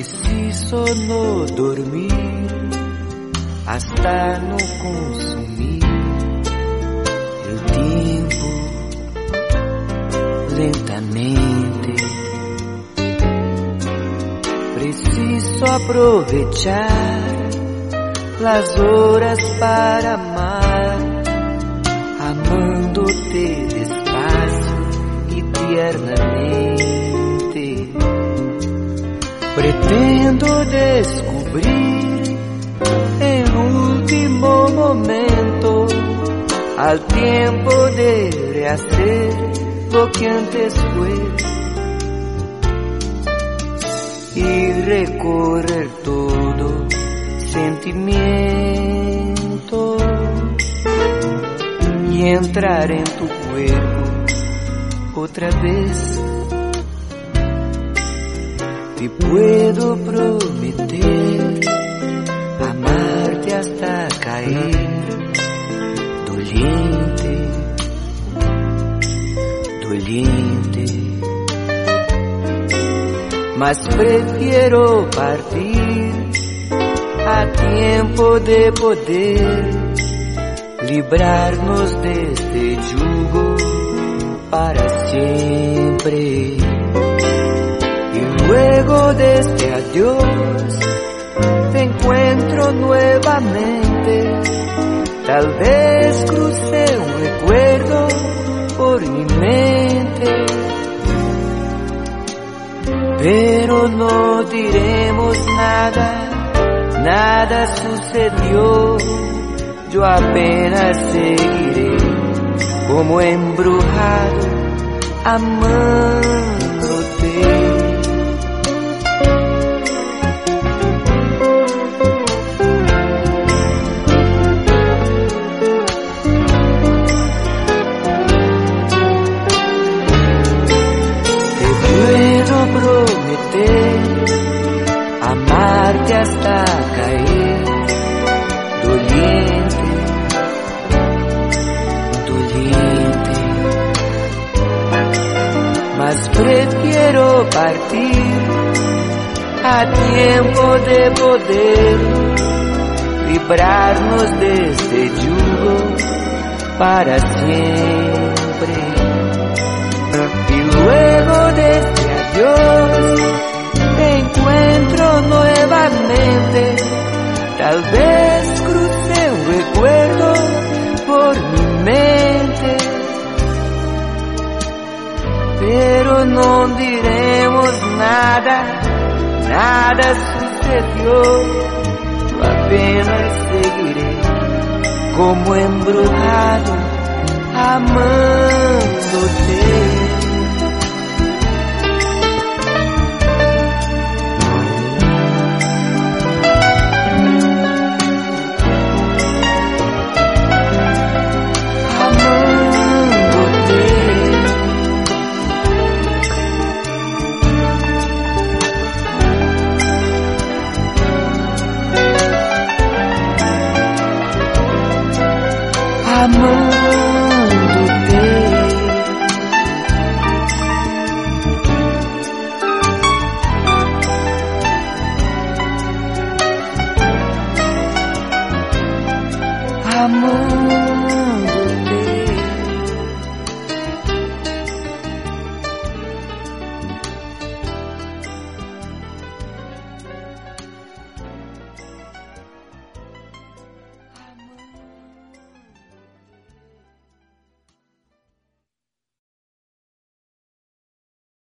Preciso no dormir hasta no consumir el tiempo lentamente. Preciso aprovechar las horas para amar, amándote despacio y tiernamente. Pretendo descubrir en último momento, al tiempo de rehacer lo que antes fue y recorrer todo sentimiento y entrar en tu cuerpo otra vez. Te puedo prometer amarte hasta caer, doliente, doliente. Mas prefiero partir a tiempo de poder librarnos de este yugo para siempre. Y luego de este adiós te encuentro nuevamente. Tal vez cruce un recuerdo por mi mente, pero no diremos nada, nada sucedió. Yo apenas seguiré como embrujado amándote. Amarte hasta caer, doliente, doliente. Mas prefiero partir a tiempo de poder librarnos de este yugo para siempre. Y luego de este adiós te encuentro nuevamente. Tal vez cruce un recuerdo por mi mente, pero no diremos nada, nada sucedió. Yo apenas seguiré como embrujado amándote. Amándote, amándote.